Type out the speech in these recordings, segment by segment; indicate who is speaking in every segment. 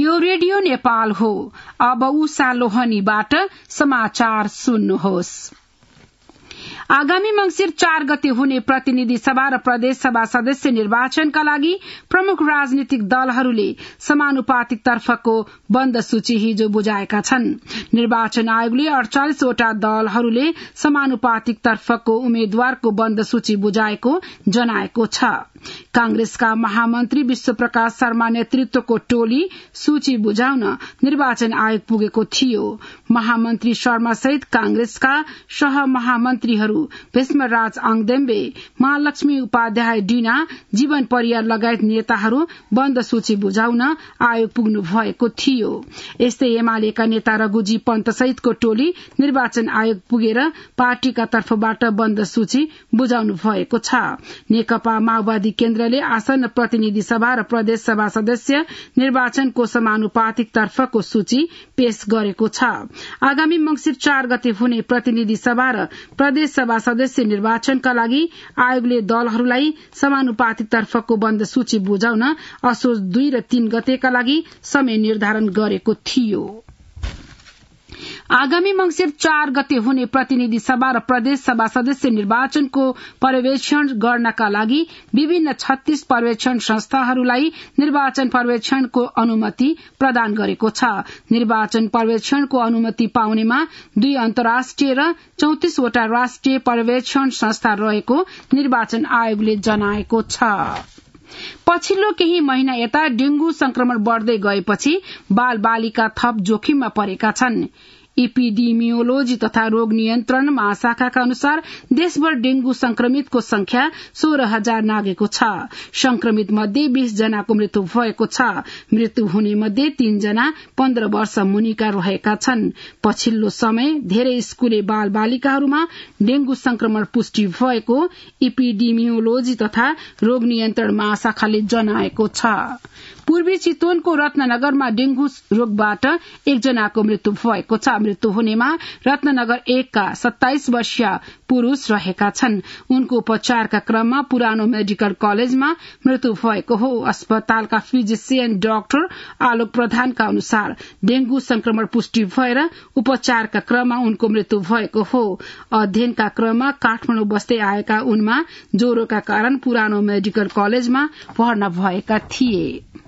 Speaker 1: यो रेडियो नेपाल हो। अब उषा लोहनीबाट समाचार सुन्नुहोस्। आगामी मंसिर 4 गते हुने प्रतिनिधि सभा र प्रदेश सभा सदस्य निर्वाचनका लागि प्रमुख राजनीतिक दलहरूले समानुपातिक तर्फको बन्द सूची हिजो बुझाएका छन्। निर्वाचन आयोगले 48 वटा दलहरूले समानुपातिक तर्फको उम्मेद्वारको बन्द सूची बुझाएको जनाएको छ। कांग्रेसका महामन्त्री विश्वप्रकाश शर्मा नेतृत्वको टोली सूची बुझाउन निर्वाचन आयोग पुगेको थियो। महामन्त्री शर्मा सहित कांग्रेसका सह महामन्त्रीहरू भीष्मराज आङदेम्बे, महालक्ष्मी उपाध्याय, डीना, जीवन परियार लगायत नेताहरू बन्द सूची बुझाउन आयोग पुग्नु भएको थियो। यस्तै एमालेका नेता रघुजी पन्त सहितको टोली निर्वाचन आयोग पुगेर पार्टीका तर्फबाट बन्द सूची बुझाउनु भएको छ। नेकपा माओवादी केन्द्रले आसन्न प्रतिनिधि सभा र प्रदेश सभा सदस्य निर्वाचनको समानुपातिक तर्फको सूची पेश गरेको छ। आगामी मंसिर 4 गते हुने प्रतिनिधि सभा र प्रदेश सभा सदस्य निर्वाचनका लागि आयोगले दलहरूलाई समानुपातिक तर्फको बन्द सूची बुझाउन असोज 2 र 3 गतेका लागि समय निर्धारण गरेको थियो। आगामी मंसिर 4 गते हुने प्रतिनिधि सभा र प्रदेश सभा सदस्य निर्वाचनको पर्यवेक्षण गर्नका लागि विभिन्न 36 पर्यवेक्षण संस्थाहरूलाई निर्वाचन पर्यवेक्षणको अनुमति प्रदान गरेको छ। निर्वाचन पर्यवेक्षणको अनुमति पाउनेमा 2 अन्तर्राष्ट्रिय र 34 वटा राष्ट्रिय पर्यवेक्षण संस्था रहेको निर्वाचन आयोगले जनाएको छ। पछिल्लो केही महिना यता डेंगू संक्रमण बढ़दै गएपछि बाल बालिका थप जोखिममा परेका छन्। इपिडेमियोलोजी तथा रोग नियन्त्रण महाशाखाका अनुसार देशभर डेंगू संक्रमितको संख्या 16,000 नागेको छ। संक्रमित मध्ये 20 जनाको मृत्यु भएको छ। मृत्यु हुने मध्ये 3 जना 15 वर्ष मुनिका रहेका छन्। पछिल्लो समय धेरै स्कुले बाल बालिकाहरूमा डेंगू संक्रमण पुष्टि भएको इपिडेमियोलोजी तथा रोग नियन्त्रण महाशाखाले जनाएको छ। पूर्वी चितवनको रत्ननगरमा डेंगू रोगबाट 1 जनाको मृत्यु भएको छ। मृत्यु हुनेमा रत्ननगर 1 का 27 वर्षीय पुरूष रहेका छन्। उनको उपचारका क्रममा पुरानो मेडिकल कलेजमा मृत्यु भएको हो। अस्पतालका फिजिशियन डाक्टर आलोक प्रधानका अनुसार डेंगू संक्रमण पुष्टि भएर उपचारका क्रममा उनको मृत्यु भएको हो। अध्ययनका क्रममा काठमाडौँ बस्दै आएका उनमा ज्वरोका कारण पुरानो मेडिकल कलेजमा भर्ना भएका थिए।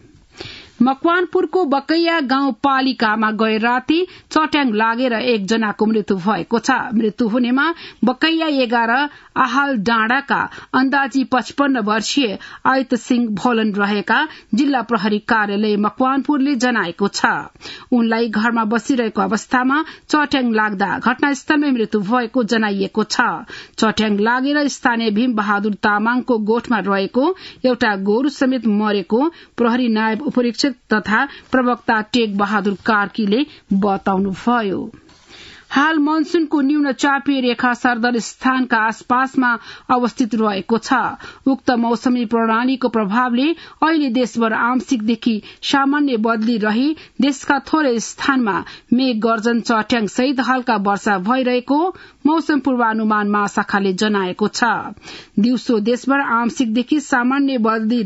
Speaker 1: मकवानपुरको बकैया गाउँपालिकामा गए राती चट्याङ लागेर 1 जनाको मृत्यु भएको छ। मृत्यु हुनेमा बकैया 11 आहाल डाँडाका अन्दाजी 55 वर्षीय आयत सिंह भोलन रहेका जिल्ला प्रहरी कार्यालय मकवानपुरले जनाएको छ। उनलाई घरमा बसिरहेको अवस्थामा चट्याङ लाग्दा घटनास्थलमै मृत्यु भएको जनाइएको छ। चट्याङ लागेर स्थानीय भीम बहादुर तामाङको गोठमा रहेको एउटा गोरु समेत मरेको प्रहरी नायब उपरीक्षक तथा प्रवक्ता टेक बहादुर कार्कीले बताउनुभयो। हाल मनसूनको न्यून चापीय रेखा सरदर स्थानका आसपासमा अवस्थित रहेको छ। उक्त मौसमी प्रणालीको प्रभावले अहिले देशभर आंशिकदेखि सामान्य बदली रही देशका थोरै स्थानमा मेघ गर्जन चट्याङ सहित हल्का वर्षा भइरहेको मौसम पूर्वानुमान महाशाखाले जनाएको छ। दिउँसो देशभर आंशिकदेखि सामान्य बदली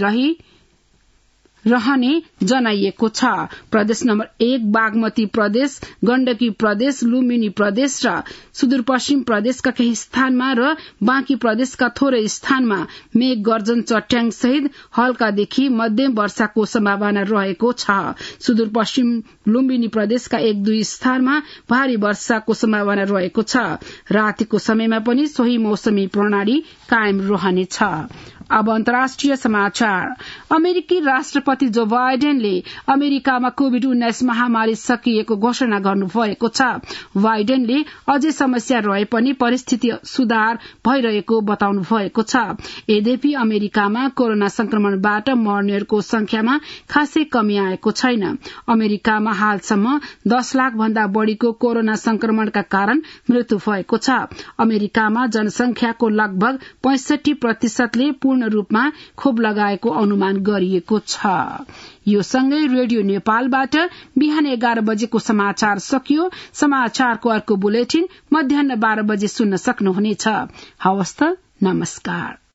Speaker 1: रहने जनाइएको छ। प्रदेश नम्बर 1 बागमती प्रदेश, गण्डकी प्रदेश, लुम्बिनी प्रदेश र सुदूरपश्चिम प्रदेशका केही स्थानमा र बाँकी प्रदेशका थोरै स्थानमा मेघ गर्जन चट्याङ सहित हल्कादेखि मध्यम वर्षाको सम्भावना रहेको छ। सुदूरपश्चिम लुम्बिनी प्रदेशका 1-2 स्थानमा भारी वर्षाको सम्भावना रहेको छ। रातिको समयमा पनि सोही मौसमी प्रणाली कायम रहनेछ। अब अन्तर्राष्ट्रिय समाचार। अमेरिकी राष्ट्रपति जो बाइडेनले अमेरिकामा कोभिड-19 महामारी सकिएको घोषणा गर्नुभएको छ। बाइडेनले अझै समस्या रहे पनि परिस्थिति सुधार भइरहेको बताउनु भएको छ। यद्यपि अमेरिकामा कोरोना संक्रमणबाट मर्नेहरूको संख्यामा खासै कमी आएको छैन। अमेरिकामा हालसम्म 10 लाख भन्दा बढ़ीको कोरोना संक्रमणका कारण मृत्यु भएको छ। अमेरिकामा जनसंख्याको लगभग 65%ले पूर्ण रूपमा खोप लगाएको अनुमान गरिएको छ। यो सँगै रेडियो नेपालबाट बिहान 11 बजेको समाचार सकियो। समाचारको अर्को बुलेटिन मध्याह्न 12 बजे सुन्न सक्नुहुनेछ। हवस् त, नमस्कार।